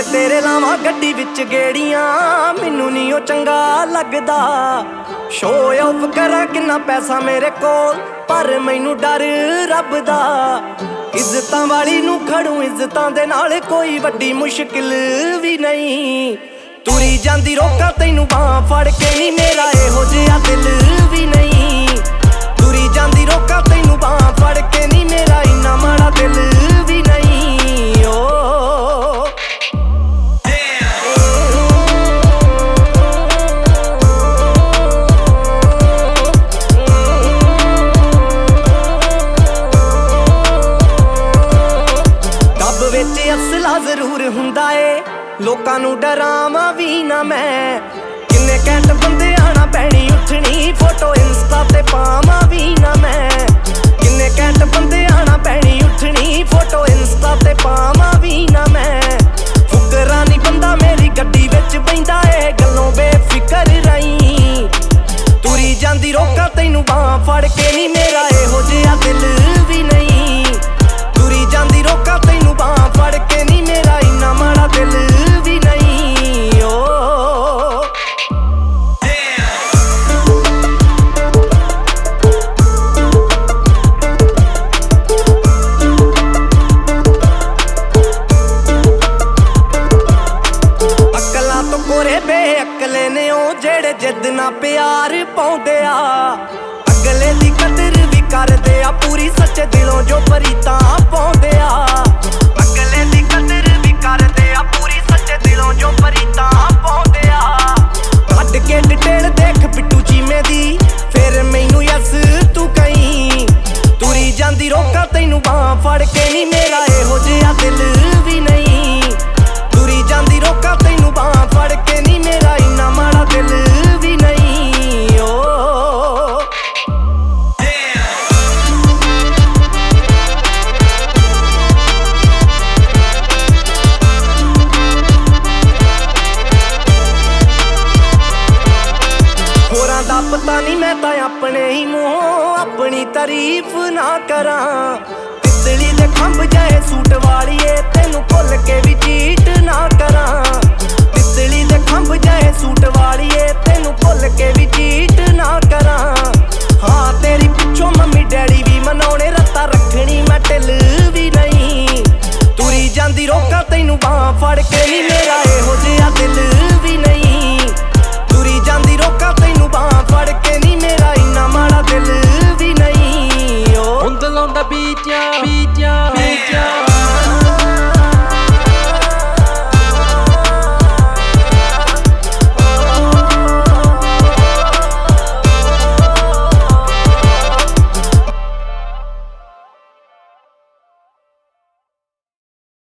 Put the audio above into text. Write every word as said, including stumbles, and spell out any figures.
तेरे लावां गड्डी विच गेड़ियां मैनू नहीं ओ चंगा लगदा। शो ऑफ करा किन्ना पैसा मेरे कोल पर मैनू डर रब दा। इज्जतां वाली नू खड़ू इज्जतां दे नाल कोई वड्डी मुश्किल भी नहीं। तुरी जांदी रोका तैनू बांह फड़ के नी मेरा इहो जिहा दिल भी नहीं। तुरी जांदी रोका तैनू बांह फड़ के नी मेरा इन्ना माड़ा दिल भी नहीं। ओ असला जरूर हुंदा ए लोकां नू डरावां भी ना मैं। किन्ने कैंट बंदे आना पैनी उठनी फोटो इंस्टा ते पावां भी ना मैं। किन्ने कैंट बंदे आना पैनी उठनी फोटो इंस्टा ते पावां भी ना मैं। फुकरा नी बंदा मेरी गड्डी विच बैंदा ए गल्लों बेफिकर रही। तुरी जांदी रोका तैनू बांह फड़ के नी मेरा इहो जिहा दिल भी नहीं। तुरी जांदी रोका तैनू बांह फड़ के नी मेरा इन्ना माड़ा दिल भी नहीं। ओ अकलां तो कोरे बेअकले ने ओ जेड़े जिद ना प्यार पाउंदे आ। अगले दी कदर भी करदे आ पूरी सच्चे दिलों जो परीतां पाउंदे आ। अगले दी कदर भी करदे आ पूरी सच्चे दिलों जो परीतां पाउंदे आ। कड्ड के डिटेल देख पिट्टू चीमे दी फिर मैनू यस तू कहीं। तुरी जांदी रोका तैनू बांह फड़ के नी मेरा इहो जिहा दिल भी नहीं। तुरी जांदी रोका तैनू बांह फड़ के नी मेरा इन्ना माड़ा दिल भी नहीं। ओ दा पता नहीं मैं तां अपने ही मूंहों अपनी तारीफ ना करा। तितली दे खंभ जाए सूट वालिए तेनू भुल के भी चीट ना करा। तितली दे खंभ जाए सूट वालिए तेनू भुल के भी चीट ना करा। हाँ तेरी पिछों मम्मी डैडी भी मनाउणे रत्ता रखनी मैं ढिल भी नहीं। तुरी जांदी रोका तैनू बांह फड़ के नी मेरा इहो जिहा दिल भी नहीं। तुरी जांदी रोका तैनू बांह फड़ के नी मेरा इन्ना माड़ा दिल भी नहीं। ओ हुंद लाउंदा बीटियां बीटियां